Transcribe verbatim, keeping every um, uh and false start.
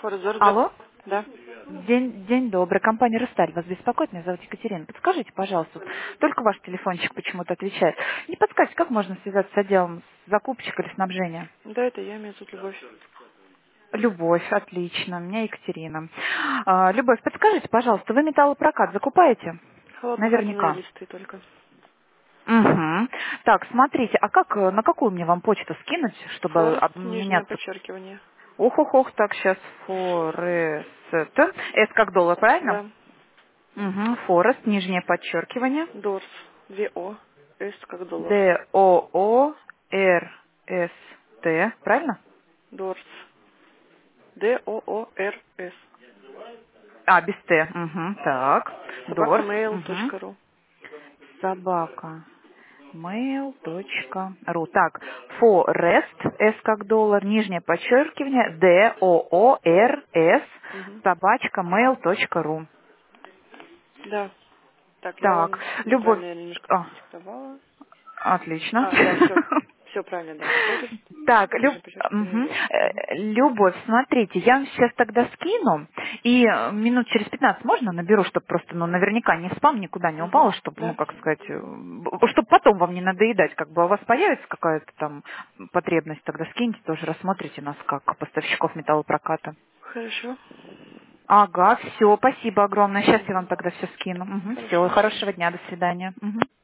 Форзор, да? Алло. Да. День, день добрый. Компания «Русталь» вас беспокоит. Меня зовут Екатерина. Подскажите, пожалуйста, вот только ваш телефончик почему-то отвечает. Не подскажете, как можно связаться с отделом закупщик или снабжения? Да, это я, меня зовут Любовь. Любовь, отлично. Меня Екатерина. А, Любовь, подскажите, пожалуйста, вы металлопрокат закупаете? Холоднокапельные Наверняка. листы только. Угу. Так, смотрите, а как, э, на какую мне вам почту скинуть, чтобы Форест, нижнее обменяться? подчеркивание. Ох-ох-ох, так, сейчас Форест. С как доллар, правильно? Да. Угу. Форест, нижнее подчеркивание. Дорс. Две О. С как доллар. Д О О Р С Т, правильно? Дорс. Д О О Р С. А, без Т. Угу. Так. Собака Дорс. mail Угу. точка ру. Собака. mail.ru. Так, Форест, С как доллар, нижнее подчеркивание, Д О О Р С, Угу. собачка, mail.ru. Да. Так, я Так, вам Любовь. неправильно я немножко А, продиктовала. отлично. А, да, все. Все правильно, да. Форест. Так, Люб- Нижнее подчеркивание мгм. Дорс. Угу. Э, Любовь, смотрите, я вам сейчас тогда скину, и э, минут через пятнадцать можно наберу, чтобы просто, ну, наверняка ни спам никуда не Угу. упало, чтобы, ну, Да. как сказать, чтобы потом вам не надоедать, как бы, а у вас появится какая-то там потребность, тогда скиньте, тоже рассмотрите нас как поставщиков металлопроката. Хорошо. Ага, все, спасибо огромное, сейчас я вам Угу. тогда все скину. Все, Хорошо. хорошего дня, до свидания. Мгм.